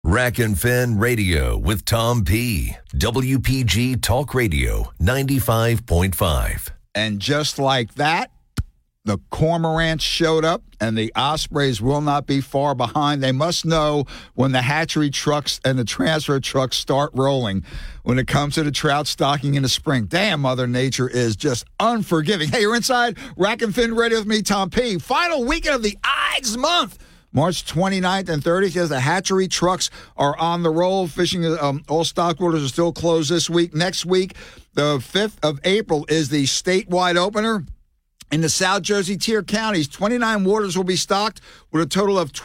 Rack and Fin Radio with Tom P. WPG Talk Radio 95.5. And just like that, the cormorants showed up, and the ospreys will not be far behind. They must know when the hatchery trucks and the transfer trucks start rolling when it comes to the trout stocking in the spring. Damn, Mother Nature is just unforgiving. Hey, you're inside Rack and Fin Radio with me, Tom P. Final weekend of the Ides month. March 29th and 30th, as the hatchery trucks are on the roll. Fishing, all stock waters are still closed this week. Next week, the 5th of April, is the statewide opener. In the South Jersey tier counties, 29 waters will be stocked with a total of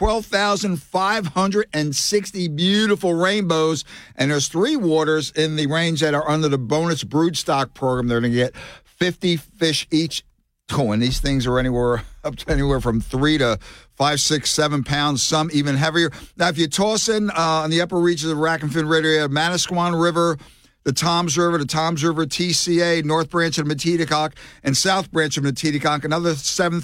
12,560 beautiful rainbows. And there's 3 waters in the range that are under the bonus brood stock program. They're going to get 50 fish each. Oh, and these things are up to anywhere from 3 to 5, 6, 7 pounds, some even heavier. Now, if you toss in on the upper reaches of Rack and Fin Radio, Manasquan River, the Toms River TCA, North Branch of Metedeconk, and South Branch of Metedeconk. Another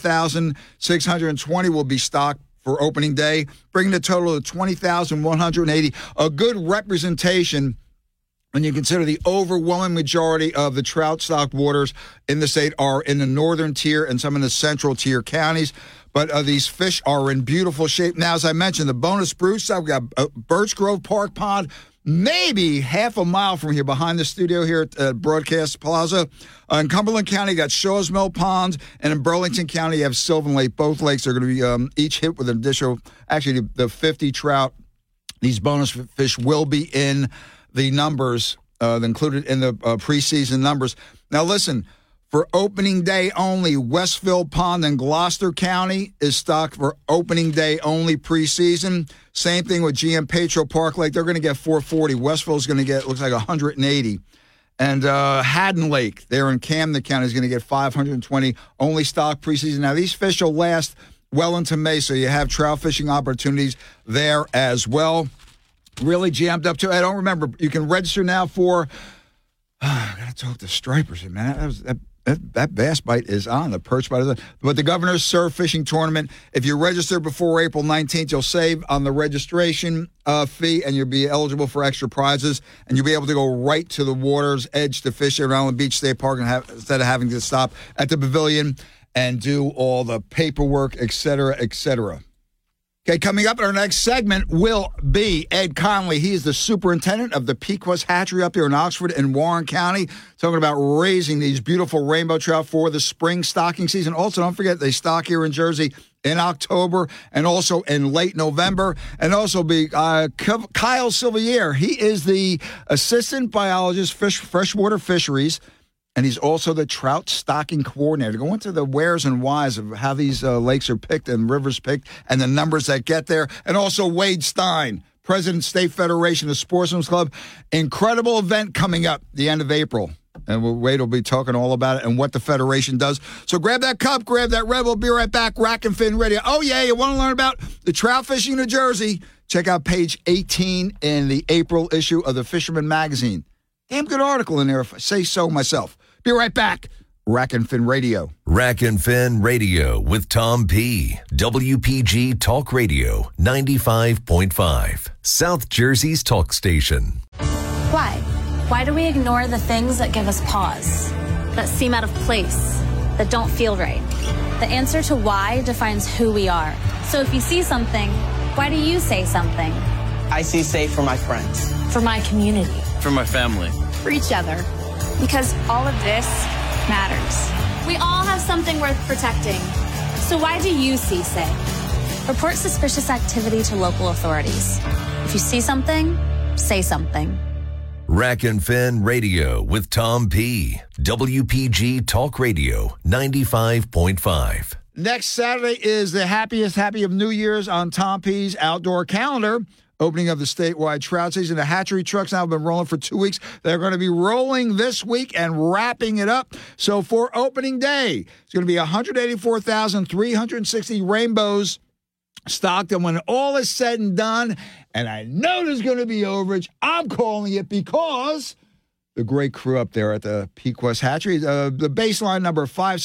7,620 will be stocked for opening day, bringing the total to 20,180. A good representation when you consider the overwhelming majority of the trout stock waters in the state are in the northern tier and some in the central tier counties. But these fish are in beautiful shape. Now, as I mentioned, the bonus brood stock, we've got Birch Grove Park Pond, maybe half a mile from here, behind the studio here at Broadcast Plaza. In Cumberland County, you got Shaw's Mill Pond, and in Burlington County, you have Sylvan Lake. Both lakes are going to be each hit with an additional, actually, the 50 trout. These bonus fish will be in the numbers, included in the preseason numbers. Now, listen, for opening day only, Westville Pond in Gloucester County is stocked for opening day only preseason. Same thing with GM Petro Park Lake. They're going to get 440. Westville's going to get, looks like 180. And Haddon Lake, there in Camden County, is going to get 520, only stocked preseason. Now, these fish will last well into May, so you have trout fishing opportunities there as well. Really jammed up, too. I don't remember. You can register now for, I got to talk to stripers, man. That bass bite is on. The perch bite is on. But the Governor's Surf Fishing Tournament, if you register before April 19th, you'll save on the registration fee, and you'll be eligible for extra prizes, and you'll be able to go right to the water's edge to fish at Island Beach State Park instead of having to stop at the pavilion and do all the paperwork, et cetera, et cetera. Okay, coming up in our next segment will be Ed Conley. He is the superintendent of the Pequot Hatchery up here in Oxford and Warren County, talking about raising these beautiful rainbow trout for the spring stocking season. Also, don't forget, they stock here in Jersey in October and also in late November. And also be Kyle Silvier. He is the assistant biologist, freshwater fisheries, and he's also the trout stocking coordinator. Go into the wheres and whys of how these lakes are picked and rivers picked and the numbers that get there. And also Wade Stein, President State Federation of Sportsman's Club. Incredible event coming up the end of April. And Wade will be talking all about it and what the Federation does. So grab that cup, grab that Red. We'll be right back. Rack and Fin Radio. Oh, yeah, you want to learn about the trout fishing in New Jersey? Check out page 18 in the April issue of the Fisherman Magazine. Damn good article in there, if I say so myself. Be right back. Rack and Fin Radio. Rack and Fin Radio with Tom P. WPG Talk Radio 95.5. South Jersey's talk station. Why? Why do we ignore the things that give us pause, that seem out of place, that don't feel right? The answer to why defines who we are. So if you see something, why do you say something? I see safe for my friends. For my community. For my family. For each other. Because all of this matters. We all have something worth protecting. So why do you see safe? Report suspicious activity to local authorities. If you see something, say something. Rack and Fin Radio with Tom P. WPG Talk Radio 95.5. Next Saturday is the happy of New Year's on Tom P's outdoor calendar. Opening of the statewide trout season. The hatchery trucks now have been rolling for 2 weeks. They're going to be rolling this week and wrapping it up. So for opening day, it's going to be 184,360 rainbows stocked. And when all is said and done, and I know there's going to be overage, I'm calling it because the great crew up there at the Pequot Hatchery, the baseline number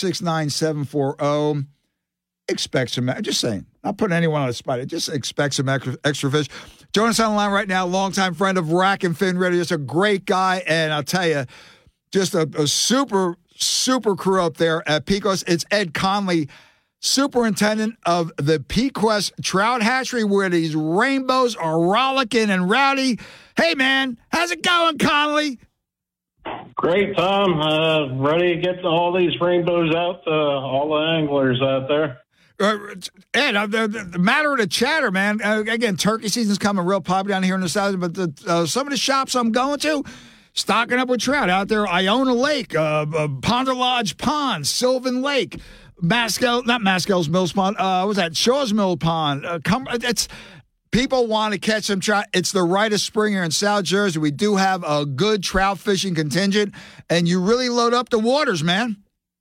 569740, expect some, just saying, not putting anyone on the spot, just expect some extra fish. Join us on the line right now, longtime friend of Rack and Fin Radio. Just a great guy, and I'll tell you, just a super, super crew up there at Pecos. It's Ed Conley, superintendent of the Pequest Trout Hatchery, where these rainbows are rollicking and rowdy. Hey, man, how's it going, Conley? Great, Tom. Ready to get all these rainbows out to all the anglers out there. Ed, the matter of the chatter, man. Again, turkey season's coming real popular down here in the south, but some of the shops I'm going to, stocking up with trout out there. Iona Lake, Ponder Lodge Pond, Sylvan Lake, not Maskell's Mills Pond. What's that? Shaw's Mill Pond. It's people want to catch some trout. It's the rite of spring here in South Jersey. We do have a good trout fishing contingent, and you really load up the waters, man.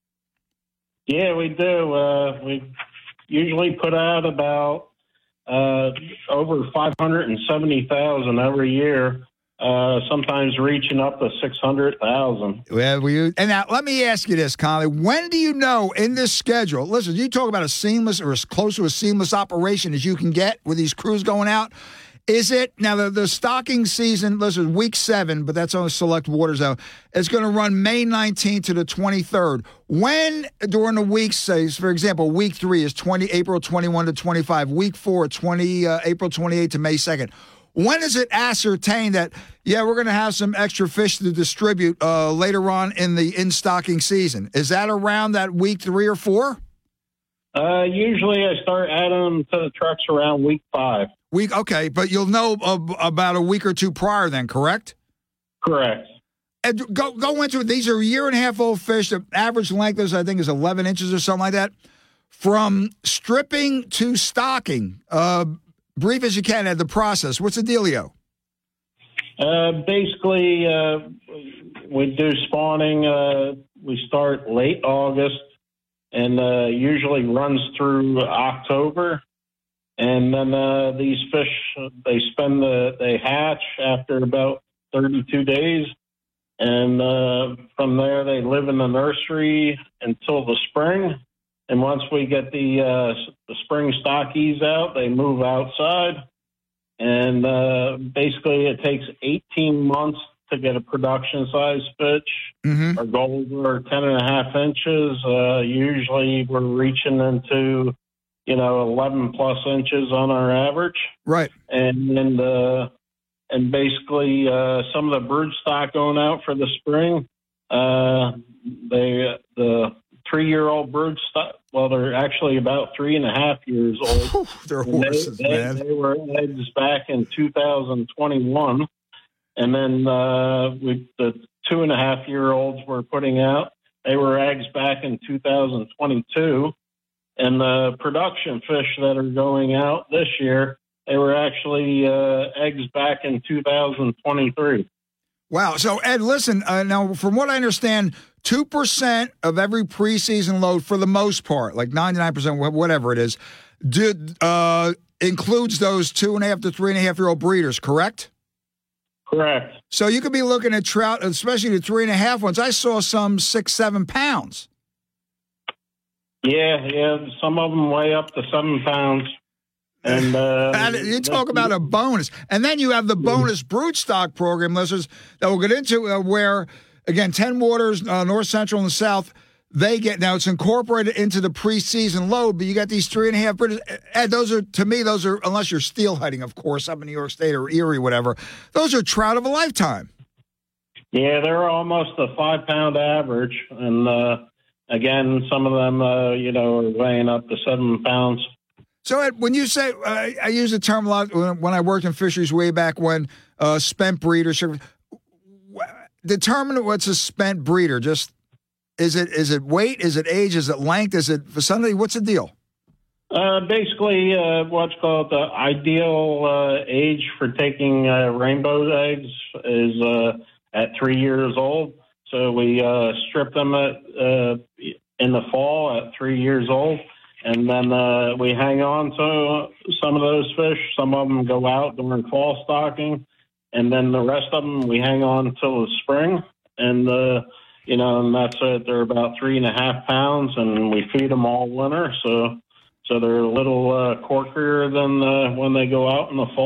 Yeah, we do. We usually put out about over 570,000 every year. Sometimes reaching up to 600,000. Well, and now let me ask you this, Conley. When do you know in this schedule? Listen, you talk about a seamless or as close to a seamless operation as you can get with these crews going out. Is it now the stocking season? Listen, week 7, but that's only select waters out. It's going to run May 19th to the 23rd. When during the weeks, say for example, week 3 is April 21 to 25. Week 4, April 28 to May 2nd. When is it ascertained that, we're going to have some extra fish to distribute later on in the in-stocking season? Is that around that week 3 or 4? Usually I start adding them to the trucks around week 5. Okay, but you'll know about a week or two prior then, correct? Correct. And go into it. These are 1.5-year-old fish. The average length is, I think, is 11 inches or something like that. From stripping to stocking, brief as you can at the process. What's the dealio? Basically, we do spawning. We start late August and usually runs through October. And then these fish, they hatch after about 32 days. And from there, they live in the nursery until the spring. And once we get the spring stockies out, they move outside. And basically, it takes 18 months to get a production-size fish. Mm-hmm. Our goals are 10.5 inches. Usually, we're reaching into 11-plus inches on our average. Right. And basically, some of the brood stock going out for the spring, the 3-year-old brood stock, well, they're actually about 3.5 years old. They're horses, man. They were eggs back in 2021. And then the 2.5-year-olds we're putting out, they were eggs back in 2022. And the production fish that are going out this year, they were actually eggs back in 2023. Wow. So, Ed, listen, now, from what I understand, 2% of every preseason load, for the most part, like 99%, whatever it is, includes those 2.5 to 3.5-year-old breeders, correct? Correct. So you could be looking at trout, especially the 3.5 ones. I saw some 6-7 pounds. Yeah, some of them weigh up to 7 pounds. And you talk about a bonus. And then you have the bonus broodstock program, listeners, that we'll get into where, again, 10 Waters, North Central and the South, they get, now it's incorporated into the preseason load, but you got these 3.5 breeders. Ed, those are, unless you're steelheading, of course, up in New York State or Erie, whatever, those are trout of a lifetime. Yeah, they're almost a 5-pound average. And, again, some of them, are weighing up to 7 pounds. So, Ed, when you say, I use the term a lot when I worked in fisheries way back when, spent breeder, determine what's a spent breeder. Just, is it weight? Is it age? Is it length? Is it vicinity? What's the deal? Basically, what's called the ideal age for taking rainbow eggs is at 3 years old. So we strip them in the fall at 3 years old. And then we hang on to some of those fish. Some of them go out during fall stocking. And then the rest of them we hang on until the spring. And, and that's it. They're about 3.5 pounds, and we feed them all winter. So they're a little corkier than when they go out in the fall.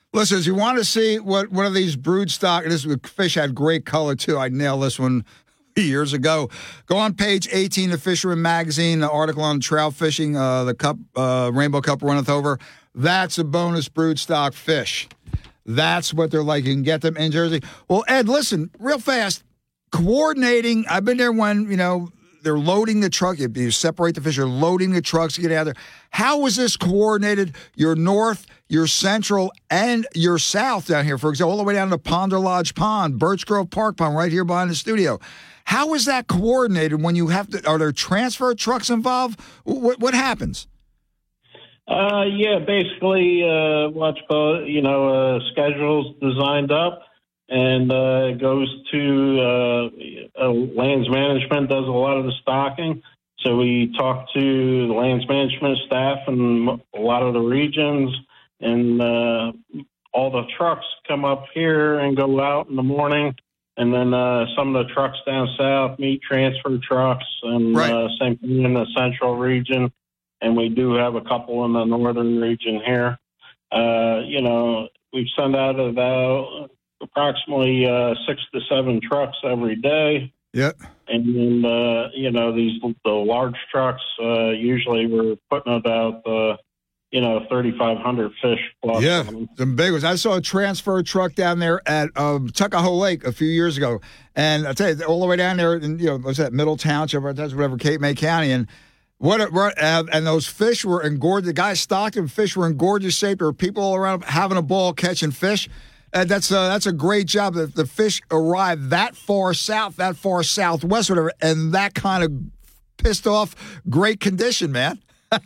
Listen, if you want to see what one of these brood stock, this fish had great color too. I nailed this one years ago. Go on page 18 of Fisherman Magazine, the article on trout fishing, the cup, Rainbow Cup runneth over. That's a bonus brood stock fish. That's what they're like. You can get them in Jersey. Well, Ed, listen, real fast. Coordinating, I've been there when, they're loading the truck. You separate the fish, you're loading the trucks to get out of there. How was this coordinated? Your north, your central, and your south down here, for example, all the way down to Ponder Lodge Pond, Birch Grove Park Pond, right here behind the studio. How is that coordinated when you have to, are there transfer trucks involved? What happens? Yeah, basically, schedule's designed up. And it goes to lands management, does a lot of the stocking. So we talk to the lands management staff in a lot of the regions, and all the trucks come up here and go out in the morning. And then some of the trucks down south meet transfer trucks, and same thing in the central region. And we do have a couple in the northern region here. We send out about approximately 6 to 7 trucks every day. Yep. And then, the large trucks, usually we're putting about, 3,500 fish plus. Yeah, some big ones. I saw a transfer truck down there at Tuckahoe Lake a few years ago. And I tell you, all the way down there in, what's that, Middle Township, that's whatever, Cape May County. And and those fish were in gorgeous, the guy stocked them, fish were in gorgeous shape. There were people all around having a ball catching fish. That's a great job that the fish arrived that far south, that far southwest, whatever, and that kind of pissed off great condition, man.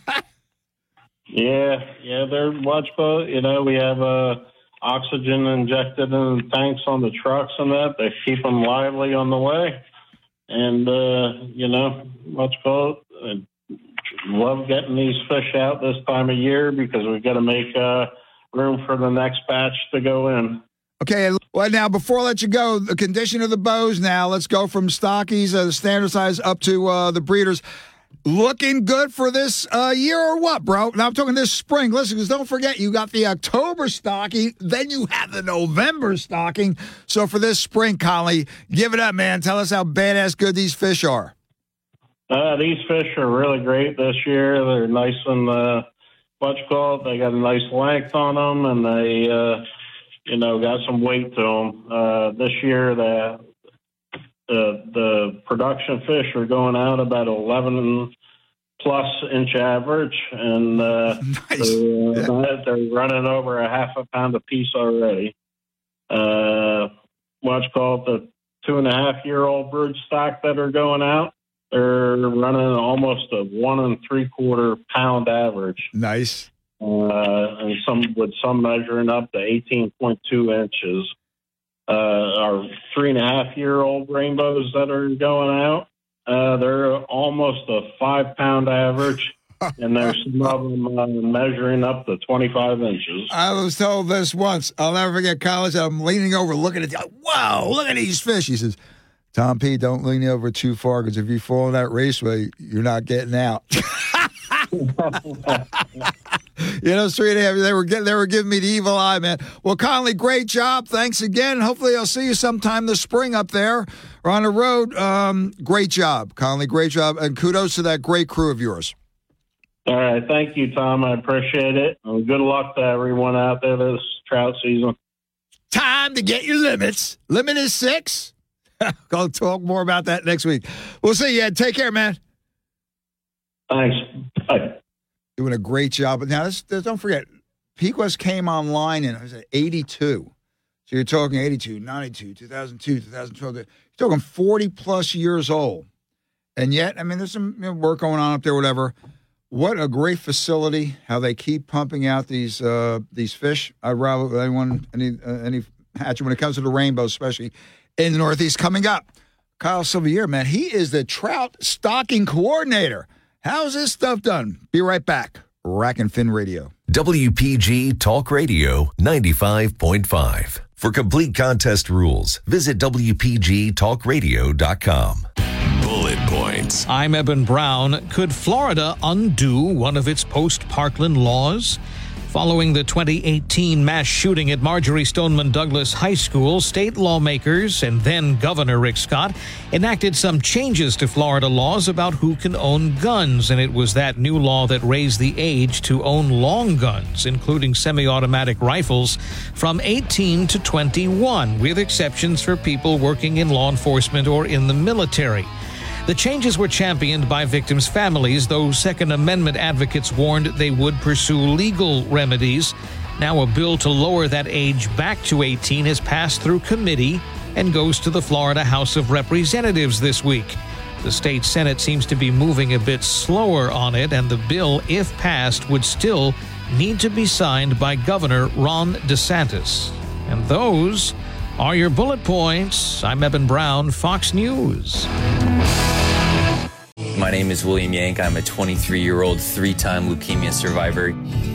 Yeah, they're much both. We have oxygen injected in tanks on the trucks and that. They keep them lively on the way. And, much both. Love getting these fish out this time of year because we've got to make room for the next batch to go in. Okay, well, now, before I let you go, the condition of the bows now, let's go from stockies, the standard size, up to the breeders. Looking good for this year or what, bro? Now, I'm talking this spring. Listen, because don't forget, you got the October stocking, then you have the November stocking. So for this spring, Conley, give it up, man. Tell us how badass good these fish are. These fish are really great this year. They're nice and they got a nice length on them, and they, got some weight to them. This year, the production fish are going out about 11 plus inch average, and nice. They're running over a half a pound a piece already. The 2.5-year-old brood stock that are going out, they're running almost a 1 3/4 pound average. Nice. And some measuring up to 18.2 inches. Our 3.5-year-old rainbows that are going out, they're almost a 5-pound average. And there's some of them measuring up to 25 inches. I was told this once. I'll never forget college. I'm leaning over looking at whoa, look at these fish. He says, Tom P., don't lean over too far because if you fall in that raceway, you're not getting out. Straight ahead, they were giving me the evil eye, man. Well, Conley, great job. Thanks again. Hopefully I'll see you sometime this spring up there or on the road. Great job, Conley. Great job. And kudos to that great crew of yours. All right. Thank you, Tom. I appreciate it. And good luck to everyone out there this trout season. Time to get your limits. Limit is 6. I'll talk more about that next week. We'll see you, Ed. Take care, man. Thanks. Bye. Doing a great job. But now, don't forget, Pequest came online in 82. So you're talking 82, 92, 2002, 2012. You're talking 40-plus years old. And yet, there's some work going on up there, whatever. What a great facility, how they keep pumping out these fish. I'd rather any hatchery when it comes to the rainbow, especially in the Northeast. Coming up, Kyle Silvier, man, he is the trout stocking coordinator. How's this stuff done? Be right back. Rack and Fin Radio. WPG Talk Radio 95.5. For complete contest rules, visit WPGTalkRadio.com. Bullet points. I'm Eben Brown. Could Florida undo one of its post-Parkland laws? Following the 2018 mass shooting at Marjorie Stoneman Douglas High School, state lawmakers and then Governor Rick Scott enacted some changes to Florida laws about who can own guns, and it was that new law that raised the age to own long guns, including semi-automatic rifles, from 18 to 21, with exceptions for people working in law enforcement or in the military. The changes were championed by victims' families, though Second Amendment advocates warned they would pursue legal remedies. Now a bill to lower that age back to 18 has passed through committee and goes to the Florida House of Representatives this week. The state Senate seems to be moving a bit slower on it, and the bill, if passed, would still need to be signed by Governor Ron DeSantis. And those are your bullet points. I'm Eben Brown, Fox News. My name is William Yank. I'm a 23-year-old three-time leukemia survivor.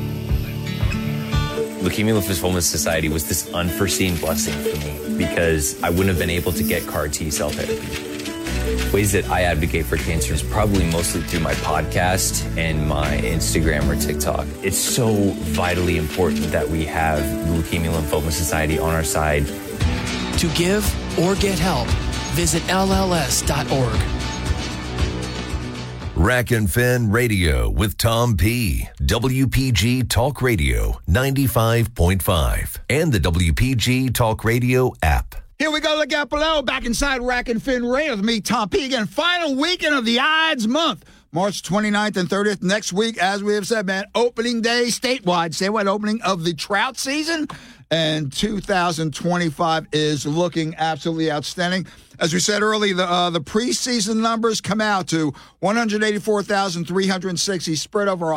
Leukemia Lymphoma Society was this unforeseen blessing for me because I wouldn't have been able to get CAR T-cell therapy. Ways that I advocate for cancer is probably mostly through my podcast and my Instagram or TikTok. It's so vitally important that we have the Leukemia Lymphoma Society on our side. To give or get help, visit LLS.org. Rack and Fin Radio with Tom P. WPG Talk Radio 95.5 and the WPG Talk Radio app. Here we go, look out below. Back inside Rack and Fin Radio with me, Tom P. Again, final weekend of the Ides month. March 29th and 30th. Next week, as we have said, man, opening day statewide opening of the trout season. And 2025 is looking absolutely outstanding. As we said earlier, the preseason numbers come out to 184,360 spread over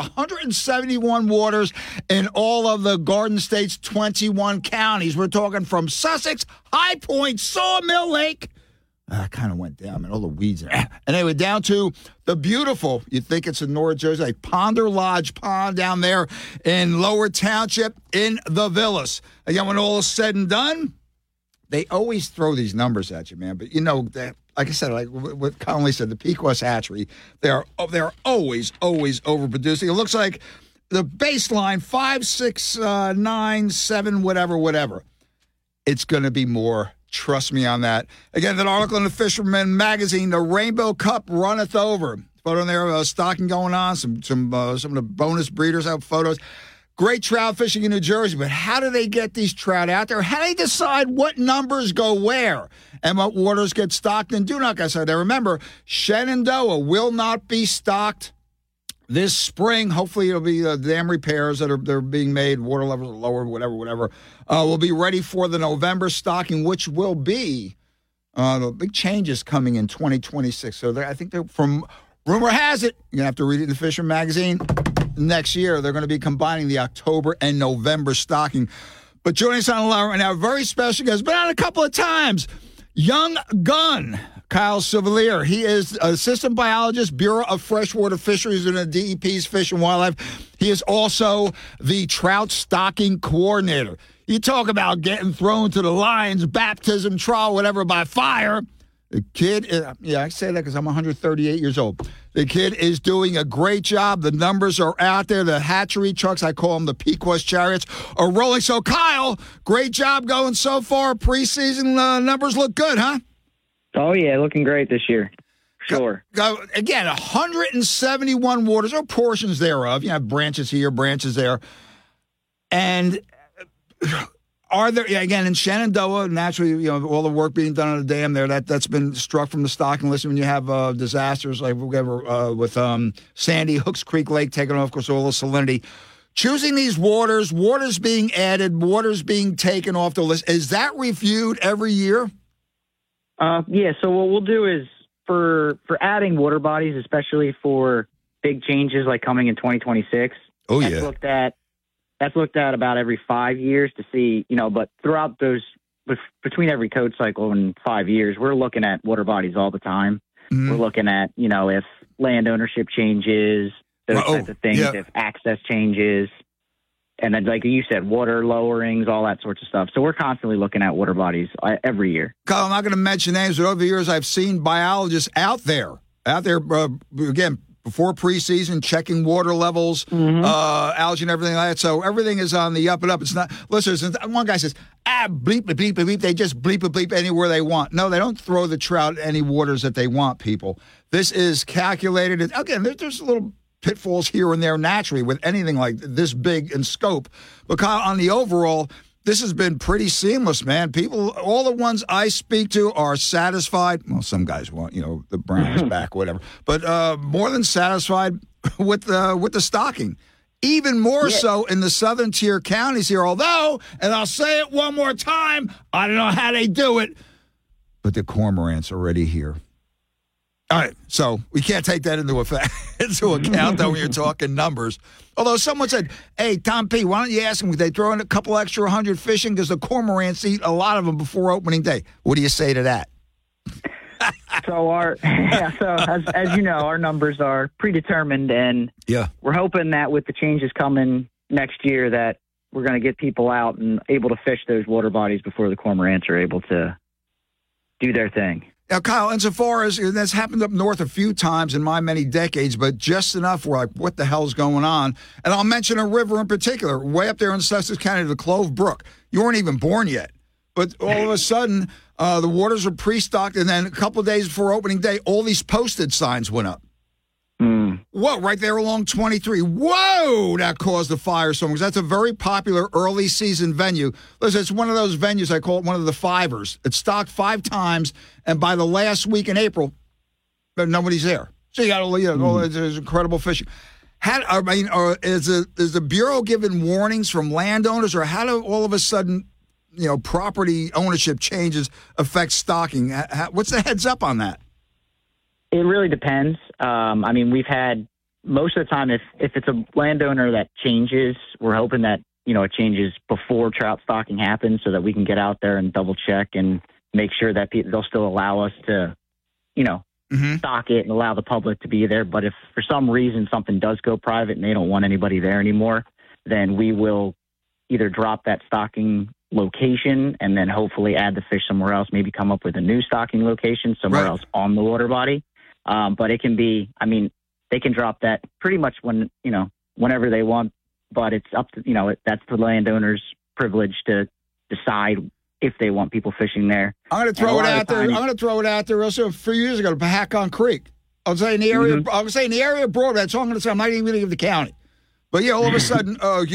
171 waters in all of the Garden State's 21 counties. We're talking from Sussex, High Point, Sawmill Lake. I kind of went down, man, all the weeds. And they were down to the beautiful, you'd think it's in North Jersey, like Ponder Lodge Pond down there in Lower Township in the Villas. Again, when all is said and done, they always throw these numbers at you, man. But, you know, like I said, like what Connolly said, the Pequot's Hatchery, they're always overproducing. It looks like the baseline, 5, 6, 9, 7, whatever. It's going to be more. Trust me on that. Again, that article in the Fisherman magazine, the Rainbow Cup runneth over. Photo in there, stocking going on. Some of the bonus breeders have photos. Great trout fishing in New Jersey, but how do they get these trout out there? How do they decide what numbers go where and what waters get stocked and do not get stocked? Now, remember, Shenandoah will not be stocked this spring. Hopefully, it'll be the dam repairs that are being made. Water levels are lower, whatever. We'll be ready for the November stocking, which will be the big changes coming in 2026. So I think from rumor has it, you're going to have to read it in the Fisher magazine. Next year, they're going to be combining the October and November stocking. But joining us on the line right now, very special guest, been on a couple of times, young gun, Kyle Silvalier. He is assistant biologist, Bureau of Freshwater Fisheries in the DEP's Fish and Wildlife. He is also the trout stocking coordinator. You talk about getting thrown to the lions, baptism, trial, whatever, by fire. The kid, I say that because I'm 138 years old. The kid is doing a great job. The numbers are out there. The hatchery trucks, I call them the Pequot's chariots, are rolling. So, Kyle, great job going so far. Preseason numbers look good, huh? Oh, yeah, looking great this year. Sure. Again, 171 waters, or portions thereof. You have branches here, branches there. And are there, again, in Shenandoah, naturally, all the work being done on the dam there, that's been struck from the stocking list. When you have disasters like whatever with Sandy, Hooks Creek Lake taking off, of course, all the salinity. Choosing these waters being added, waters being taken off the list, is that reviewed every year? Yeah, so what we'll do is for adding water bodies, especially for big changes like coming in 2026, that's looked at about every 5 years to see, but throughout those, between every code cycle and 5 years, we're looking at water bodies all the time. Mm-hmm. We're looking at, if land ownership changes, those types of things, if access changes. And then, like you said, water lowerings, all that sorts of stuff. So we're constantly looking at water bodies every year. Kyle, I'm not going to mention names, but over the years I've seen biologists out there, again, before preseason, checking water levels, algae and everything like that. So everything is on the up and up. It's not, listen, one guy says, bleep, bleep, bleep, bleep. They just bleep, bleep anywhere they want. No, they don't throw the trout in any waters that they want, people. This is calculated. And again, there's little pitfalls here and there naturally with anything like this big in scope. But on the overall, this has been pretty seamless, man. People, all the ones I speak to are satisfied. Well, some guys want, the brand is back, whatever. But more than satisfied with the stocking. Even more so in the southern tier counties here. Although, and I'll say it one more time, I don't know how they do it, but the cormorant's already here. All right, so we can't take that into account, though, when you're talking numbers. Although someone said, hey, Tom P., why don't you ask them if they throw in a couple extra 100 fishing because the cormorants eat a lot of them before opening day. What do you say to that? So as you know, our numbers are predetermined, and we're hoping that with the changes coming next year that we're going to get people out and able to fish those water bodies before the cormorants are able to do their thing. Now, Kyle, insofar as that's happened up north a few times in my many decades, but just enough we're like, what the hell's going on? And I'll mention a river in particular, way up there in Sussex County, the Clove Brook. You weren't even born yet. But all of a sudden, the waters are pre-stocked, and then a couple of days before opening day, all these posted signs went up. Whoa, right there along 23. Whoa, that caused a firestorm because that's a very popular early season venue. Listen, it's one of those venues, I call it one of the fivers. It's stocked 5 times, and by the last week in April, nobody's there. So you got all there's incredible fishing. Is the Bureau giving warnings from landowners, or how do all of a sudden, property ownership changes affect stocking? What's the heads up on that? It really depends. We've had most of the time, if it's a landowner that changes, we're hoping that, it changes before trout stocking happens so that we can get out there and double check and make sure that they'll still allow us to, stock it and allow the public to be there. But if for some reason something does go private and they don't want anybody there anymore, then we will either drop that stocking location and then hopefully add the fish somewhere else, maybe come up with a new stocking location somewhere else on the water body. But it can be, they can drop that pretty much whenever they want, but it's up to, that's the landowner's privilege to decide if they want people fishing there. I'm going to throw it out there. Also, a few years ago, Pahacon Creek. I was saying in the area, of Broadway. That's all I'm going to say. I'm not even going to give the county. But all of a sudden,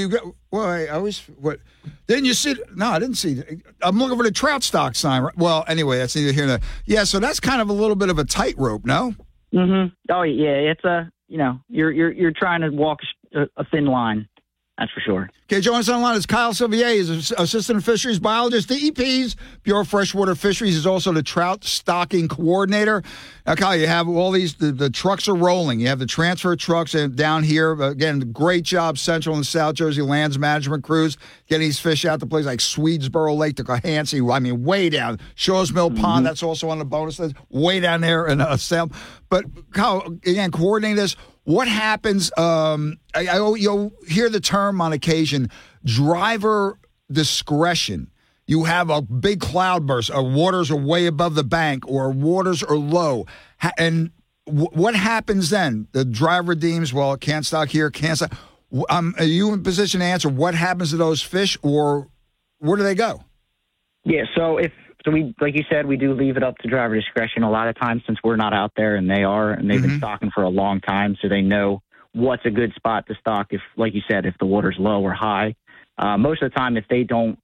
didn't you see? No, I didn't see. I'm looking for the trout stock sign. Right? Well, anyway, that's neither here nor there. Yeah, so that's kind of a little bit of a tightrope, no? Oh yeah, it's you're trying to walk a thin line. That's for sure. Okay, joining us on the line is Kyle Silvier. He's an assistant fisheries biologist, DEP's Bureau of Freshwater Fisheries. He's also the trout stocking coordinator. Now, Kyle, you have all these, the trucks are rolling. You have the transfer trucks down here. Again, great job, Central and South Jersey lands management crews, getting these fish out to places like Swedesboro Lake to Cohansey. way down. Shaw's Mill Pond, that's also on the bonus list, way down there in Salem. But, Kyle, again, coordinating this. What happens, you'll hear the term on occasion, driver discretion. You have a big cloudburst, or waters are way above the bank, or waters are low. And what happens then? The driver deems, well, it can't stock here, can't stock. Are you in position to answer what happens to those fish, or where do they go? Yeah, so we, like you said, we do leave it up to driver discretion a lot of times since we're not out there and they are, and they've been stocking for a long time, so they know what's a good spot to stock if, like you said, if the water's low or high. Most of the time, if they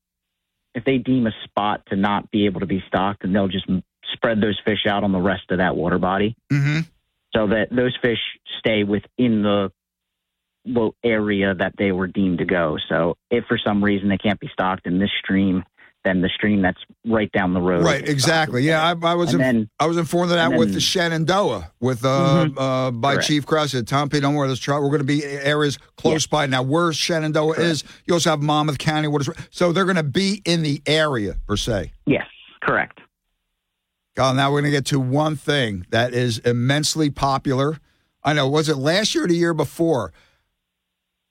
deem a spot to not be able to be stocked, then they'll just spread those fish out on the rest of that water body so that those fish stay within the area that they were deemed to go. So if for some reason they can't be stocked in this stream, then the stream that's right down the road. Right, exactly. Yeah, I was informed of that with the Shenandoah by Chief Krause. Tom P., don't worry, let's try. We're going to be areas close by. Now, where Shenandoah is, you also have Monmouth County. So they're going to be in the area, per se. Yes, correct. Now we're going to get to one thing that is immensely popular. I know, was it last year or the year before?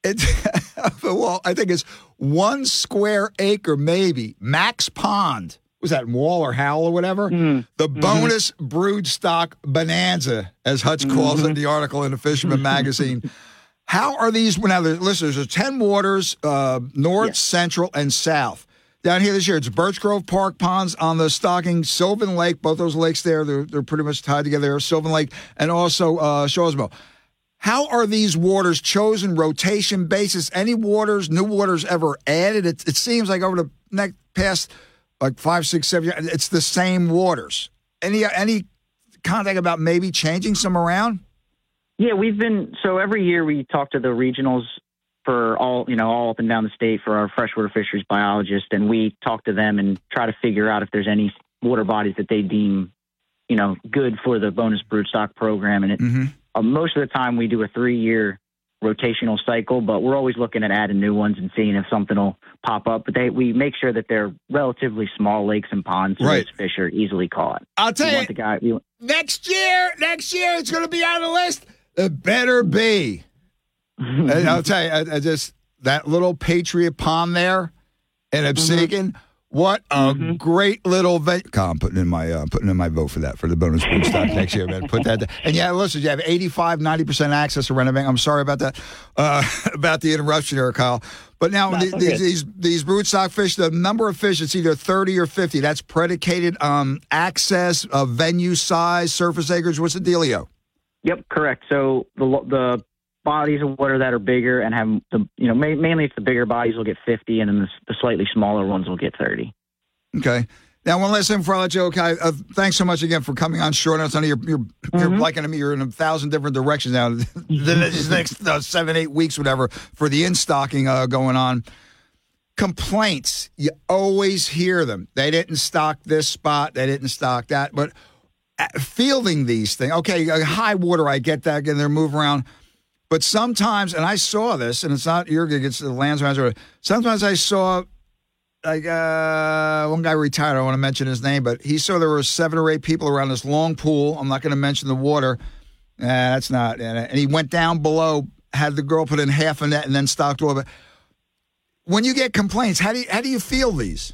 Well, I think it's 1 square acre, maybe. Max Pond was that Waller Howell or whatever? The bonus brood stock bonanza, as Hutch calls it in the article in the Fisherman magazine. How are these? Now, listeners, there's 10 waters, north, central, and south. Down here this year, it's Birch Grove Park Ponds on the stocking, Sylvan Lake, both those lakes there, they're pretty much tied together, Sylvan Lake, and also Shawsmo. How are these waters chosen, rotation basis? Any waters, new waters ever added? It seems like over the past like 5, 6, 7 years, it's the same waters. Any contact about maybe changing some around? Yeah, so every year we talk to the regionals for all up and down the state for our freshwater fisheries biologists, and we talk to them and try to figure out if there's any water bodies that they deem, good for the bonus broodstock program. And most of the time we do a 3-year rotational cycle, but we're always looking at adding new ones and seeing if something will pop up. But we make sure that they're relatively small lakes and ponds, so those fish are easily caught. I'll tell you, next year it's going to be on the list. It better be. And I'll tell you, I just that little Patriot Pond there in Absecon. What a great little I'm putting in my vote for that, for the bonus broodstock next year, man. Put that. And yeah, listen, you have 85-90% access to renovating. I'm sorry about that, about the interruption here, Kyle. But now these broodstock fish, the number of fish, it's either 30 or 50. That's predicated on access, venue size, surface acreage. What's the dealio? Yep, correct. So the bodies of water that are bigger and have mainly it's the bigger bodies will get 50, and then the slightly smaller ones will get 30. Okay. Now, one last thing before I let you go, Kai. Thanks so much again for coming on short notes. I know you're liking to me. You're in 1,000 different directions now. The next 7-8 weeks, whatever, for the in-stocking going on. Complaints, you always hear them. They didn't stock this spot. They didn't stock that. But fielding these things, okay, high water, I get that, and they're moving around. But sometimes, and I saw this, and it's not your gig, it's the landsman. Sometimes I saw, like, one guy retired, I don't want to mention his name, but he saw there were 7 or 8 people around this long pool. I'm not going to mention the water. That's not. And he went down below, had the girl put in half a net, and then stocked all of it. When you get complaints, how do you feel these?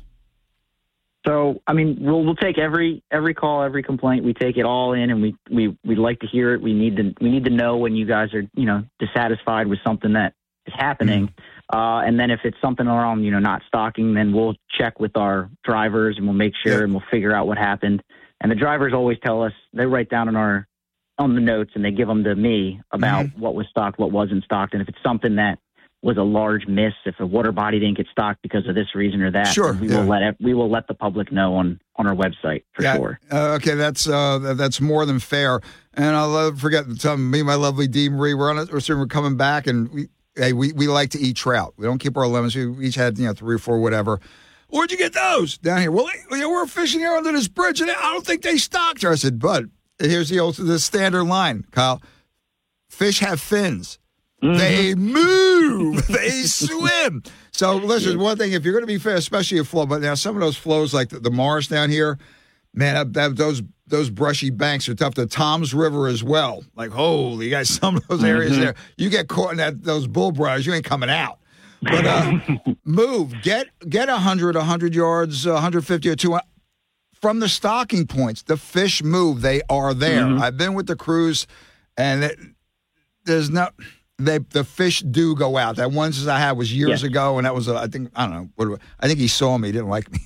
So, I mean, we'll take every call, every complaint. We take it all in, and we like to hear it. We need to know when you guys are, dissatisfied with something that is happening. And then if it's something around, not stocking, then we'll check with our drivers and we'll make sure and we'll figure out what happened. And the drivers always tell us, they write down on the notes and they give them to me about what was stocked, what wasn't stocked. And if it's something that was a large miss, if a water body didn't get stocked because of this reason or that, we will let the public know on our website for sure. Okay, that's more than fair. And I'll never forget the time me and my lovely Dee Marie we're coming back, and we like to eat trout. We don't keep our limits. We each had 3 or 4 whatever. Where'd you get those? Down here. Well, we're fishing here under this bridge, and I don't think they stocked her. I said, Bud, here's the standard line, Kyle. Fish have fins. They move. They swim. So, listen, one thing, if you're going to be fair, especially a flow, but now some of those flows like the Morris down here, man, those brushy banks are tough. The Toms River as well. Like, holy, you guys, some of those areas there, you get caught in those bull briars, you ain't coming out. But move. Get 100 yards, 150 or 200. From the stocking points, the fish move. They are there. I've been with the cruise, and there's no... The fish do go out. That one I had was years ago, and that was I think he saw me, didn't like me,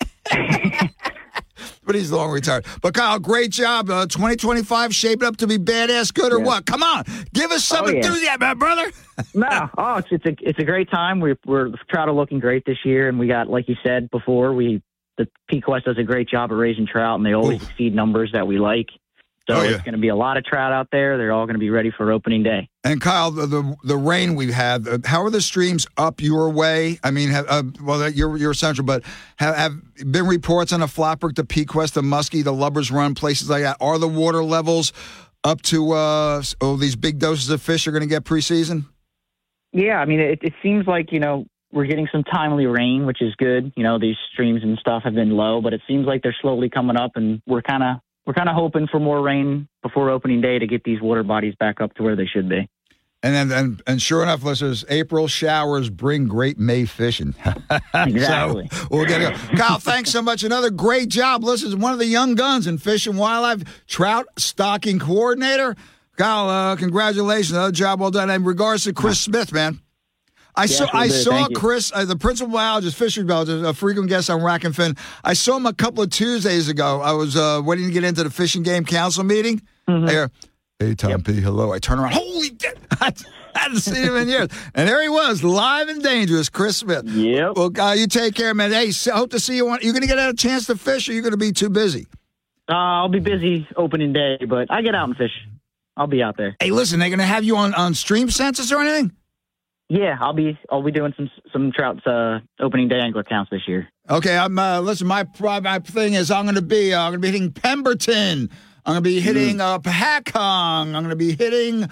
but he's long retired. But Kyle, great job. 2025 shaping up to be badass good or what? Come on, give us some enthusiasm, my brother. It's a great time. We're trout are looking great this year, and we got, like you said before, the Pequest does a great job at raising trout, and they always exceed numbers that we like. So it's going to be a lot of trout out there. They're all going to be ready for opening day. And Kyle, the rain we've had, how are the streams up your way? I mean, you're central, but have been reports on the Flatbrook, the Pequest, the Muskie, the Lubbers Run, places like that? Are the water levels up to these big doses of fish are going to get preseason? Yeah, I mean, it seems like, we're getting some timely rain, which is good. These streams and stuff have been low, but it seems like they're slowly coming up, and we're kind of hoping for more rain before opening day to get these water bodies back up to where they should be. And sure enough, listeners, April showers bring great May fishing. Exactly. So we'll get it. Kyle, thanks so much. Another great job. Listen, one of the young guns in Fish and Wildlife, trout stocking coordinator. Kyle, congratulations. Another job well done. And in regards to Chris Smith, man. I saw Chris, the principal biologist, fishery biologist, a frequent guest on Rack and Fin. I saw him a couple of Tuesdays ago. I was waiting to get into the Fish and Game Council meeting. Mm-hmm. Hey, Tom P., hello. I turn around. Holy shit. I hadn't seen him in years. And there he was, live and dangerous, Chris Smith. Yep. Well, you take care, man. Hey, hope to see you. You're going to get a chance to fish, or you're going to be too busy? I'll be busy opening day, but I get out and fish. I'll be out there. Hey, listen, they're going to have you on Stream Census or anything? Yeah, I'll be doing some trout's opening day angler counts this year. Okay, listen. My thing is I'm going to be hitting Pemberton. I'm going to be hitting Pahakong. I'm going to be hitting,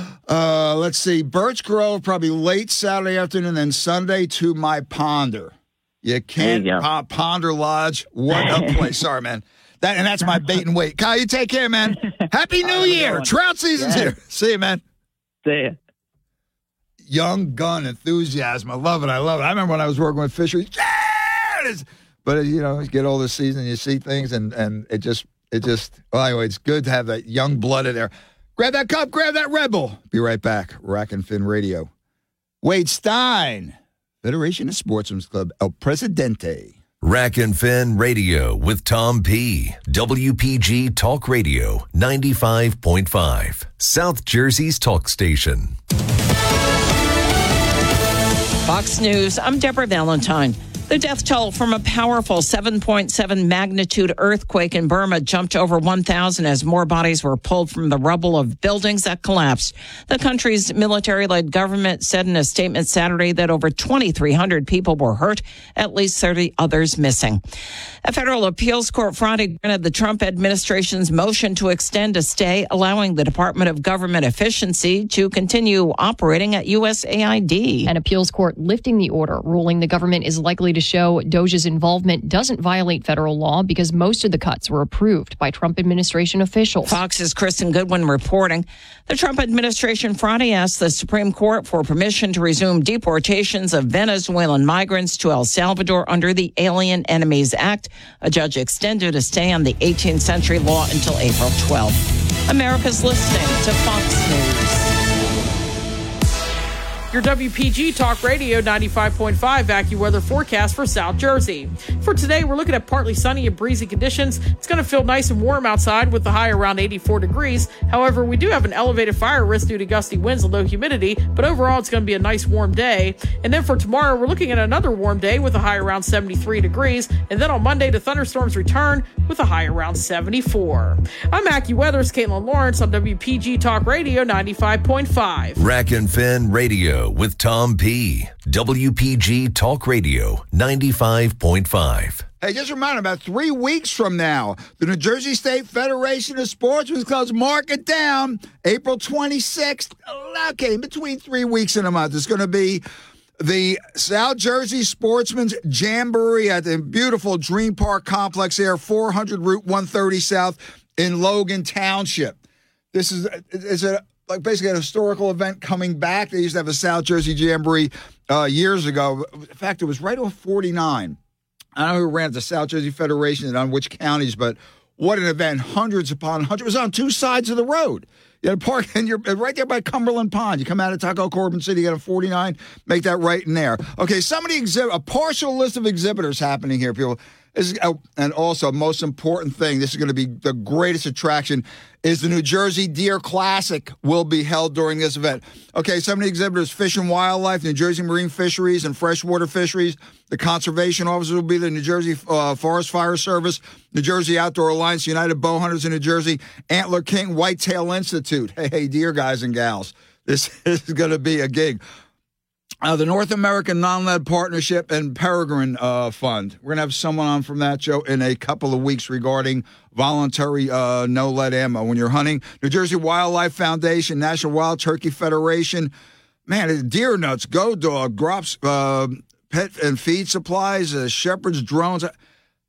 Birch Grove, probably late Saturday afternoon, and then Sunday to my Ponder. You can't Ponder Lodge. What a place. Sorry, man. That's my bait and wait. Kyle, you take care, man. Happy New Year. Trout season's here. See you, man. See ya. Young gun enthusiasm. I love it. I remember when I was working with fisheries. But, you get all this season, you see things, and it just, well, anyway, it's good to have that young blood in there. Grab that cup, grab that Red Bull. Be right back. Rack and Fin Radio. Wade Stein, Federation of Sportsmen's Club, El Presidente. Rack and Fin Radio with Tom P. WPG Talk Radio 95.5. South Jersey's talk station. Fox News, I'm Deborah Valentine. The death toll from a powerful 7.7 magnitude earthquake in Burma jumped over 1,000 as more bodies were pulled from the rubble of buildings that collapsed. The country's military-led government said in a statement Saturday that over 2,300 people were hurt, at least 30 others missing. A federal appeals court Friday granted the Trump administration's motion to extend a stay, allowing the Department of Government Efficiency to continue operating at USAID. An appeals court lifting the order, ruling the government is likely to show DOJ's involvement doesn't violate federal law because most of the cuts were approved by Trump administration officials. Fox's Kristen Goodwin reporting. The Trump administration Friday asked the Supreme Court for permission to resume deportations of Venezuelan migrants to El Salvador under the Alien Enemies Act. A judge extended a stay on the 18th century law until April 12th. America's listening to Fox News. Your WPG Talk Radio 95.5 AccuWeather forecast for South Jersey. For today, we're looking at partly sunny and breezy conditions. It's going to feel nice and warm outside with the high around 84 degrees. However, we do have an elevated fire risk due to gusty winds and low humidity, but overall it's going to be a nice warm day. And then for tomorrow, we're looking at another warm day with a high around 73 degrees. And then on Monday, the thunderstorms return with a high around 74. I'm AccuWeather's Caitlin Lawrence on WPG Talk Radio 95.5. Rack and Fin Radio with Tom P. WPG Talk Radio 95.5. Hey, just a reminder, about 3 weeks from now, the New Jersey State Federation of Sportsmen's Clubs, mark it down, April 26th. Okay, between 3 weeks and a month. It's going to be the South Jersey Sportsman's Jamboree at the beautiful Dream Park Complex there, 400 Route 130 South in Logan Township. This is basically a historical event coming back. They used to have a South Jersey Jamboree years ago. In fact, it was right off 49. I don't know who ran the South Jersey Federation and on which counties, but what an event. Hundreds upon hundreds. It was on two sides of the road. You had a park, and you're right there by Cumberland Pond. You come out of Taco Corbin City, you got a 49, make that right in there. Okay, a partial list of exhibitors happening here, people. And also, most important thing, this is going to be the greatest attraction, is the New Jersey Deer Classic will be held during this event. Okay, some of the exhibitors, Fish and Wildlife, New Jersey Marine Fisheries and Freshwater Fisheries. The conservation officers will be the New Jersey Forest Fire Service, New Jersey Outdoor Alliance, United Bowhunters in New Jersey, Antler King Whitetail Institute. Hey, deer guys and gals, this is going to be a gig. The North American Non-Lead Partnership and Peregrine Fund. We're going to have someone on from that show in a couple of weeks regarding voluntary no-lead ammo when you're hunting. New Jersey Wildlife Foundation, National Wild Turkey Federation. Man, Deer Nuts, Go Dog, Grops, Pet and Feed Supplies, Shepherd's Drones.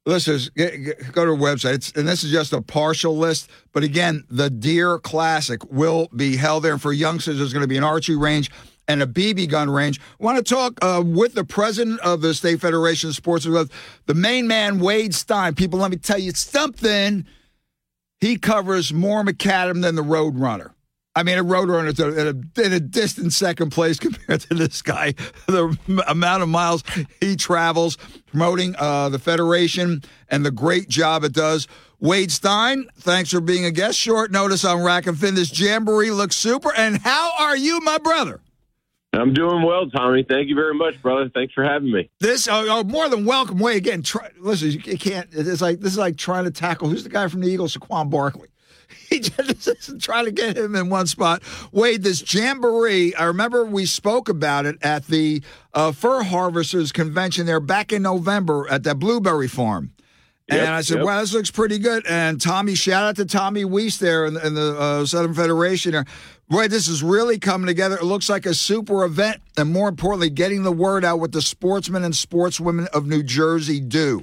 Listeners, go to our website. And this is just a partial list. But again, the Deer Classic will be held there. And for youngsters, there's going to be an archery range and a BB gun range. I want to talk with the president of the State Federation of Sports, the main man, Wade Stein. People, let me tell you something. He covers more macadam than the Roadrunner. I mean, a Roadrunner's in a distant second place compared to this guy. The amount of miles he travels promoting the Federation and the great job it does. Wade Stein, thanks for being a guest. Short notice on Rack and Fin. This Jamboree looks super. And how are you, my brother? I'm doing well, Tommy. Thank you very much, brother. Thanks for having me. This more than welcome. Wade, again, listen, you can't. This is like trying to tackle. Who's the guy from the Eagles? Saquon Barkley. He just trying to get him in one spot. Wade, this Jamboree, I remember we spoke about it at the Fur Harvesters Convention there back in November at that Blueberry Farm. And I said, wow, this looks pretty good. And Tommy, shout out to Tommy Weiss there in the Southern Federation. Boy, this is really coming together. It looks like a super event. And more importantly, getting the word out what the sportsmen and sportswomen of New Jersey do.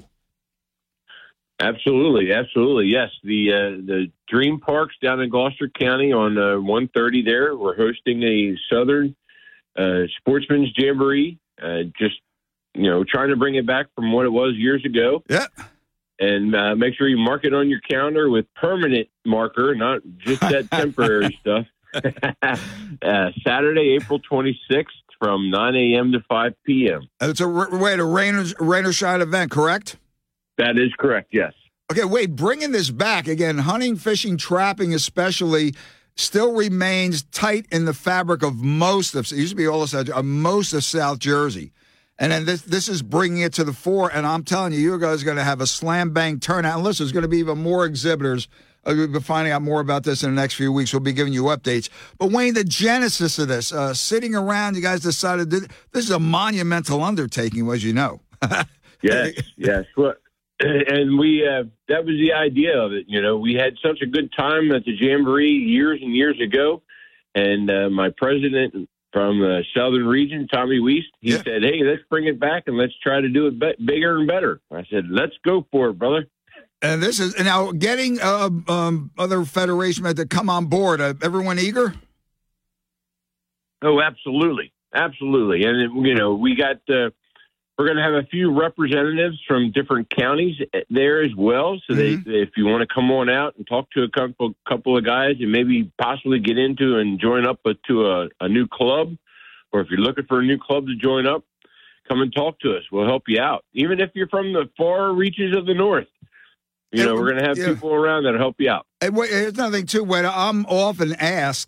Absolutely, absolutely, yes. The Dream Parks down in Gloucester County on 130 there. We're hosting a Southern Sportsman's Jamboree. Just trying to bring it back from what it was years ago. Yeah. And make sure you mark it on your calendar with permanent marker, not just that temporary stuff. Saturday, April 26th from 9 a.m. to 5 p.m. It's a rain or shine event, correct? That is correct, yes. Okay, wait, bringing this back, again, hunting, fishing, trapping especially, still remains tight in the fabric of most of South Jersey. And then this is bringing it to the fore, and I'm telling you guys are going to have a slam-bang turnout. And listen, there's going to be even more exhibitors. We'll be finding out more about this in the next few weeks. We'll be giving you updates. But, Wayne, the genesis of this, sitting around, you guys decided this is a monumental undertaking, as you know. Yes. Well, and that was the idea of it. We had such a good time at the Jamboree years and years ago. And my president from the Southern region, Tommy Weiss, he said, hey, let's bring it back and let's try to do it bigger and better. I said, let's go for it, brother. And this is now getting other federations to come on board. Everyone eager? Oh, absolutely. Absolutely. And, we got we're going to have a few representatives from different counties there as well. So if you want to come on out and talk to a couple of guys and maybe possibly get into and join up to a new club, or if you're looking for a new club to join up, come and talk to us. We'll help you out. Even if you're from the far reaches of the north, we're going to have people around that'll help you out. And there's nothing too wet. I'm often asked,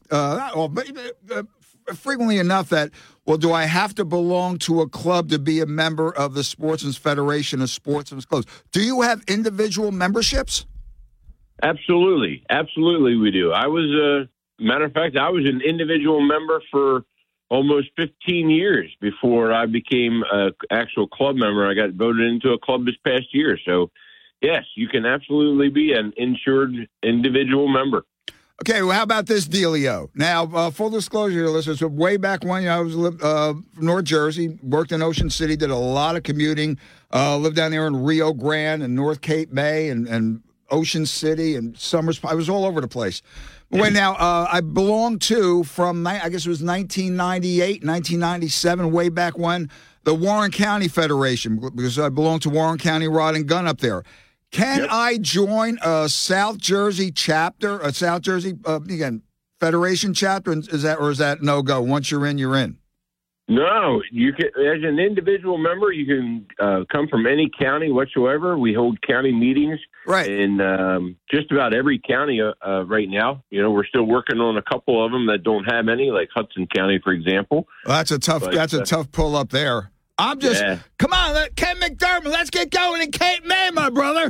frequently enough that, well, do I have to belong to a club to be a member of the Sportsman's Federation of Sportsmen's Clubs? Do you have individual memberships? Absolutely. Absolutely we do. I was, matter of fact, I was an individual member for almost 15 years before I became an actual club member. I got voted into a club this past year. So, yes, you can absolutely be an insured individual member. Okay, well, how about this dealio? Now, full disclosure, listeners, way back when I was from North Jersey, worked in Ocean City, did a lot of commuting, lived down there in Rio Grande and North Cape May and Ocean City and Somers. I was all over the place. But now, I belonged to, from, I guess it was 1998, 1997, way back when, the Warren County Federation, because I belonged to Warren County Rod and Gun up there. Can I join a South Jersey chapter, a South Jersey, Federation chapter? Is that no go? Once you're in, you're in. No, you can. As an individual member, you can come from any county whatsoever. We hold county meetings, right, in just about every county right now. We're still working on a couple of them that don't have any, like Hudson County, for example. Well, that's a tough pull up there. I'm just, come on, Ken McDermott, let's get going in Cape May, my brother.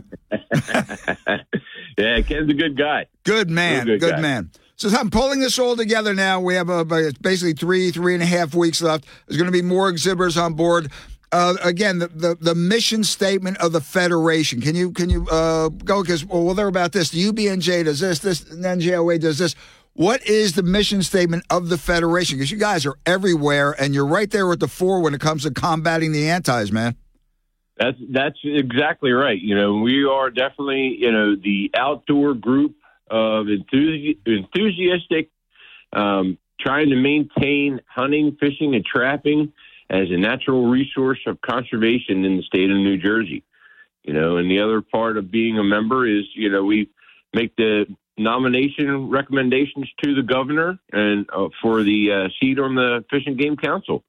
Yeah, Ken's a good guy. Good man, good man. So I'm pulling this all together now. We have basically 3.5 weeks left. There's going to be more exhibitors on board. Again, the mission statement of the Federation. Can you go? Because they're about this. The UBNJ does this, and NJOA does this. What is the mission statement of the Federation? Because you guys are everywhere, and you're right there at the fore when it comes to combating the antis, man. That's exactly right. We are definitely, the outdoor group of enthusiastic, trying to maintain hunting, fishing, and trapping as a natural resource of conservation in the state of New Jersey. And the other part of being a member is, we make the nomination recommendations to the governor and for the seat on the Fish and Game Council.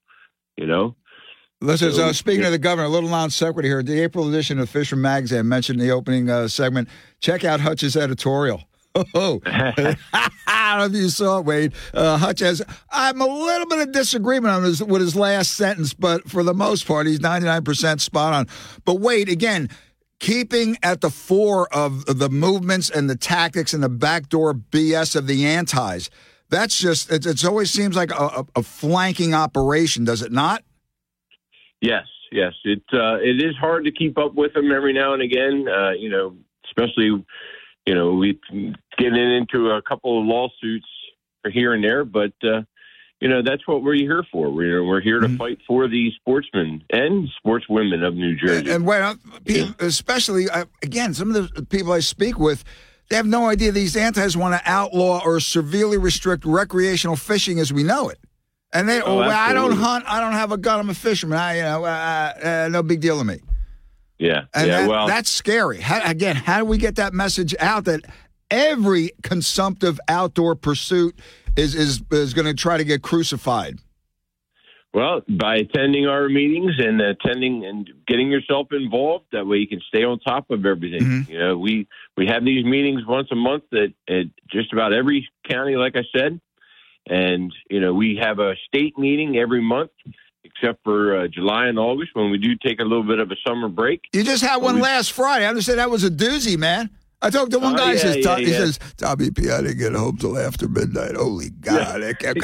Listen, speaking of the governor, a little non sequitur here. The April edition of Fisher Magazine, I mentioned in the opening segment. Check out Hutch's editorial. Oh, I don't know if you saw it, Wade. Hutch has, I'm a little bit of disagreement on with his last sentence, but for the most part, he's 99% spot on. But Wade, again, keeping at the fore of the movements and the tactics and the backdoor BS of the antis, that's just, it always seems like a flanking operation, does it not? Yes. It is hard to keep up with them every now and again, especially, we getting into a couple of lawsuits here and there, but, that's what we're here for. We're here to fight for the sportsmen and sportswomen of New Jersey. And especially, again, some of the people I speak with, they have no idea these antis want to outlaw or severely restrict recreational fishing as we know it. And they, I don't hunt, I don't have a gun, I'm a fisherman. No big deal to me. Yeah. And that's scary. How do we get that message out that every consumptive outdoor pursuit is going to try to get crucified? Well, by attending our meetings and attending and getting yourself involved, that way you can stay on top of everything. We have these meetings once a month at just about every county, like I said. And, we have a state meeting every month, except for July and August, when we do take a little bit of a summer break. You just had one last Friday. I understand that was a doozy, man. I talked to one guy, he says, Tommy P, I didn't get home till after midnight. Holy God.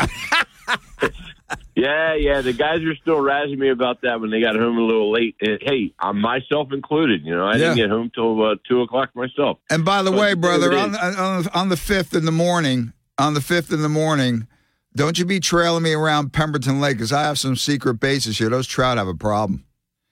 Yeah. The guys are still razzing me about that when they got home a little late. And, hey, I'm myself included. I didn't get home till 2 o'clock myself. And by the way, brother, on the 5th in the morning, don't you be trailing me around Pemberton Lake, because I have some secret bases here. Those trout have a problem.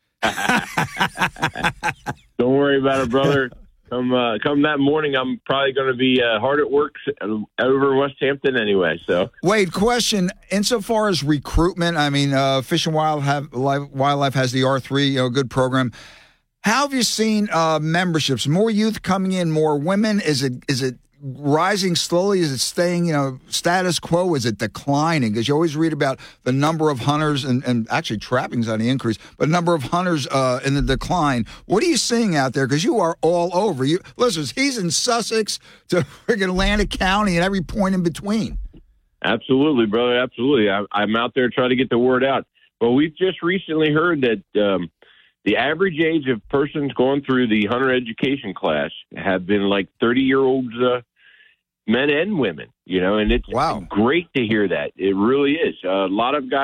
Don't worry about it, brother. Come that morning, I'm probably going to be hard at work over in West Hampton anyway. So, Wade, question: insofar as recruitment, I mean, Fish and Wildlife has the R3, good program. How have you seen memberships? More youth coming in, more women. Is it rising slowly? Is it staying, status quo? Is it declining? Because you always read about the number of hunters and actually trapping's on the increase, but number of hunters in the decline. What are you seeing out there? Because you are all over. Listen, he's in Sussex to friggin' Atlantic County and every point in between. Absolutely, brother. Absolutely. I'm out there trying to get the word out. But we've just recently heard that the average age of persons going through the hunter education class have been like 30-year-olds, men and women, and it's great to hear that. It really is. A lot of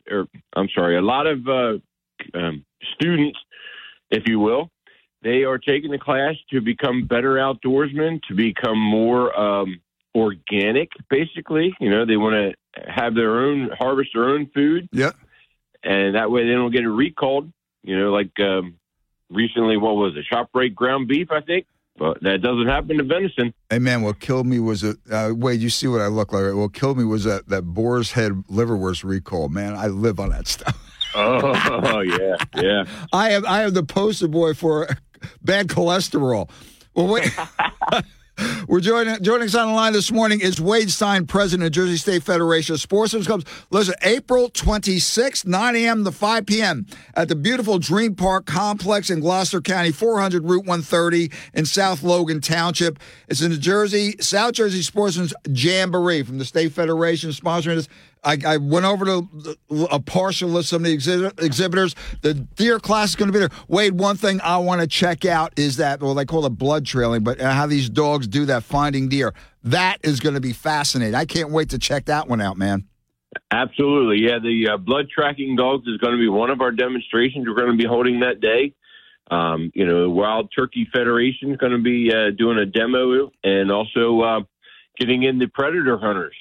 students, if you will, they are taking the class to become better outdoorsmen, to become more organic, basically. They want to have harvest their own food. Yeah. And that way they don't get it recalled. Recently, what was it? ShopRite ground beef, I think. But that doesn't happen to venison. Hey, man, what killed me was Wade, you see what I look like. What killed me was that boar's head liverwurst recall. Man, I live on that stuff. Oh, yeah. I have the poster boy for bad cholesterol. Well, wait. We're joining us on the line this morning is Wade Stein, president of Jersey State Federation of Sportsmen's Clubs. Listen, April 26th, 9 a.m. to 5 p.m. at the beautiful Dream Park Complex in Gloucester County, 400 Route 130 in South Logan Township. It's in the South Jersey Sportsmen's Jamboree from the State Federation sponsoring this. I went over to a partial list of some of the exhibitors. The deer class is going to be there. Wade, one thing I want to check out is that, well, they call it blood trailing, but how these dogs do that, finding deer. That is going to be fascinating. I can't wait to check that one out, man. Absolutely. Yeah, the blood tracking dogs is going to be one of our demonstrations we're going to be holding that day. Wild Turkey Federation is going to be doing a demo and also getting in the predator hunters.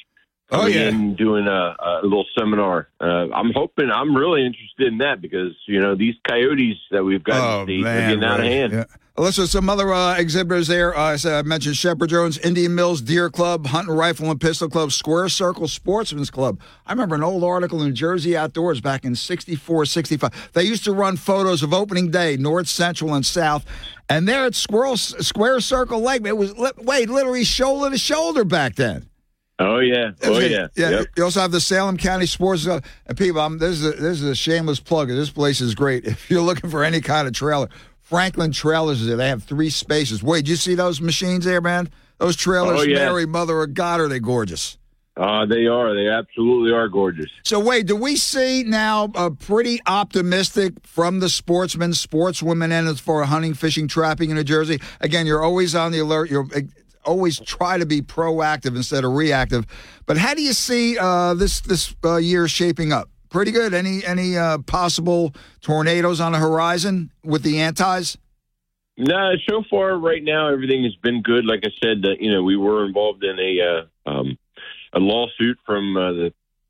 coming in doing a little seminar. I'm really interested in that because, these coyotes that we've got in the state are getting out of hand. Yeah. Listen, some other exhibitors there. I mentioned Shepherd Jones, Indian Mills, Deer Club, Hunting Rifle and Pistol Club, Square Circle Sportsman's Club. I remember an old article in New Jersey Outdoors back in 64, 65. They used to run photos of opening day, North, Central, and South. And there at Square Circle Lake, it was, literally shoulder to shoulder back then. Oh, yeah. Yeah. Yep. You also have the Salem County Sports. And people, this is a shameless plug. This place is great. If you're looking for any kind of trailer, Franklin Trailers is there. They have 3 spaces. Wait, did you see those machines there, man? Those trailers, Mary, Mother of God, are they gorgeous? They are. They absolutely are gorgeous. So, wait, do we see now pretty optimistic from the sportswomen end as far as hunting, fishing, trapping in New Jersey? Again, you're always on the alert. You're always try to be proactive instead of reactive. But how do you see this year shaping up? Pretty good. Any possible tornadoes on the horizon with the antis? No, so far right now everything has been good. Like I said, we were involved in a lawsuit from the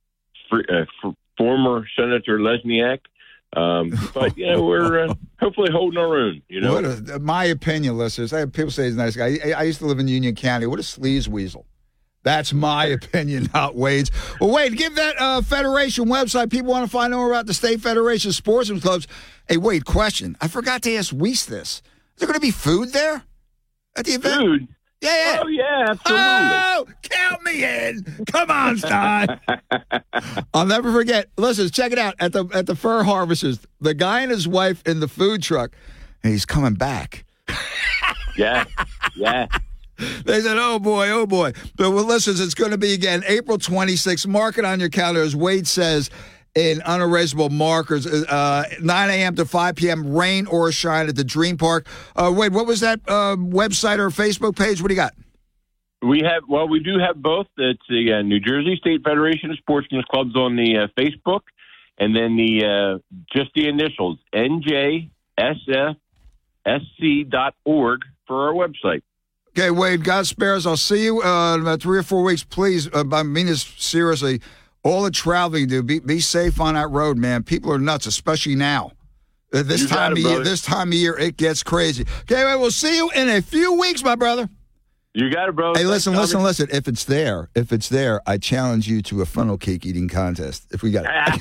former Senator Lesniak, but we're hopefully holding our own. My opinion, listeners. I have people say he's a nice guy. I used to live in Union County. What a sleaze weasel. That's my opinion, not Wade's. Well, Wade, give that Federation website. People want to find out more about the State Federation of Sportsmen's Clubs. Hey, Wade, question. I forgot to ask Weiss this. Is there going to be food there at the event? Food? Yeah. Oh, yeah, absolutely. Oh, count me in. Come on, Stein. I'll never forget. Listen, check it out. At the Fur Harvesters, the guy and his wife in the food truck, and he's coming back. Yeah. They said, oh, boy. But listen, it's going to be, again, April 26th. Mark it on your calendar, as Wade says, in unerasable markers, 9 a.m. to 5 p.m., rain or shine at the Dream Park. Wade, what was that website or Facebook page? What do you got? We do have both. It's the New Jersey State Federation of Sportsmen's Clubs on the Facebook, and then just the initials, njsfsc.org for our website. Okay, Wade, God spares. I'll see you in about 3 or 4 weeks. Please, I mean this seriously. All the traveling you do, be safe on that road, man. People are nuts, especially now. This time of year, it gets crazy. Okay, Wade, we'll see you in a few weeks, my brother. You got it, brother. Hey, listen. If it's there, I challenge you to a funnel cake eating contest. If we got it.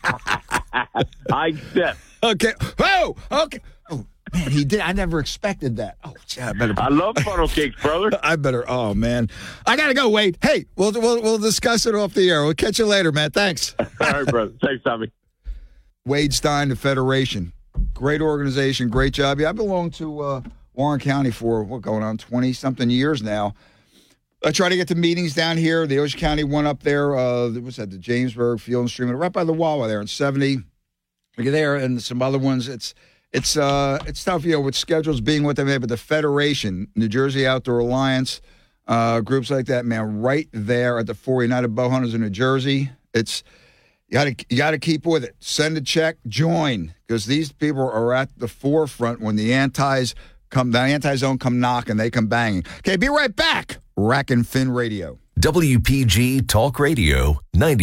I accept. Okay. Oh, okay. Oh, man, he did. I never expected that. Oh, yeah, I love funnel cakes, brother. Oh, man. I got to go, Wade. Hey, we'll discuss it off the air. We'll catch you later, man. Thanks. All right, brother. Thanks, Tommy. Wade Stein, the Federation. Great organization. Great job. Yeah, I belong to Warren County for, 20-something years now. I try to get to meetings down here. The Ocean County one up there, what's that, the Jamesburg Field and Stream, right by the Wawa there in 70. We get there, and some other ones. It's tough, with schedules being what they may, but the Federation, New Jersey Outdoor Alliance, groups like that, man, right there at the 4 United Bow Hunters in New Jersey. It's you got to keep with it. Send a check, join, because these people are at the forefront when the anti-zone come knocking, they come banging. Okay, be right back. Rack and Fin Radio. WPG Talk Radio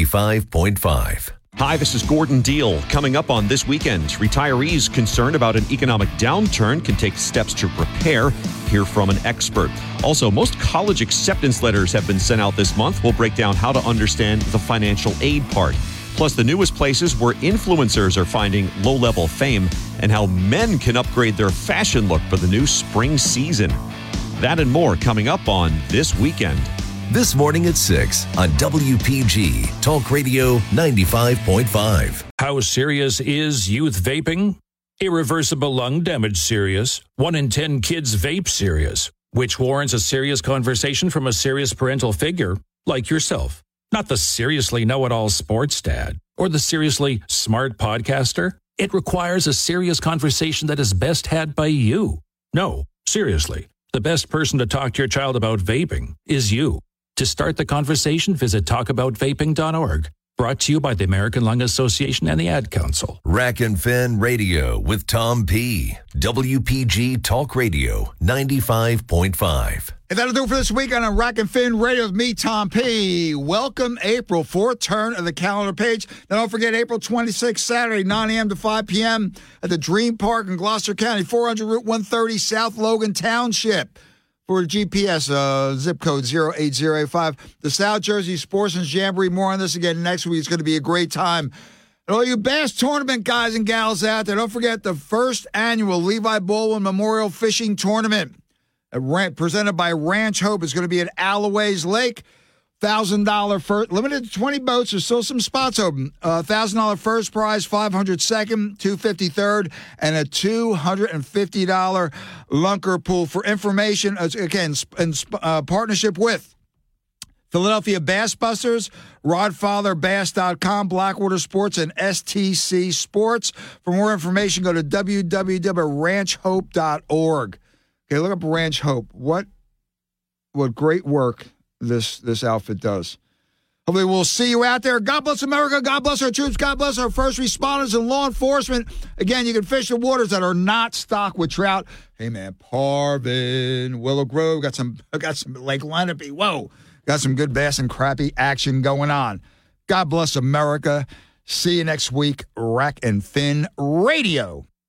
95.5. Hi, this is Gordon Deal. Coming up on This Weekend, retirees concerned about an economic downturn can take steps to prepare. Hear from an expert. Also, most college acceptance letters have been sent out this month. We'll break down how to understand the financial aid part. Plus, the newest places where influencers are finding low-level fame and how men can upgrade their fashion look for the new spring season. That and more coming up on This Weekend. This morning at 6 on WPG Talk Radio 95.5. How serious is youth vaping? Irreversible lung damage serious. 1 in 10 kids vape serious, which warrants a serious conversation from a serious parental figure like yourself. Not the seriously know-it-all sports dad or the seriously smart podcaster. It requires a serious conversation that is best had by you. No, seriously, the best person to talk to your child about vaping is you. To start the conversation, visit talkaboutvaping.org. Brought to you by the American Lung Association and the Ad Council. Rack and Fin Radio with Tom P. WPG Talk Radio 95.5. And that'll do it for this week on Rack and Fin Radio with me, Tom P. Welcome April, fourth turn of the calendar page. Now don't forget April 26th, Saturday, 9 a.m. to 5 p.m. at the Dream Park in Gloucester County, 400 Route 130, South Logan Township. For GPS, zip code 08085. The South Jersey Sportsman's Jamboree. More on this again next week. It's going to be a great time. And all you Bass Tournament guys and gals out there, don't forget the first annual Levi Baldwin Memorial Fishing Tournament. Presented by Ranch Hope. Is going to be at Alloways Lake. $1,000 first, limited to 20 boats. There's still some spots open. $1,000 first prize, $500 second, $250 third, and a $250 lunker pool. For information, again, in partnership with Philadelphia Bass Busters, RodfatherBass.com, Blackwater Sports, and STC Sports. For more information, go to www.ranchhope.org. Okay, look up Ranch Hope. What great work this outfit does. Hopefully we'll see you out there. God bless America. God bless our troops. God bless our first responders and law enforcement. Again, you can fish the waters that are not stocked with trout. Hey, man, Parvin, Willow Grove, got some Lake Lenape. Whoa, got some good bass and crappie action going on. God bless America. See you next week. Rack and Fin Radio.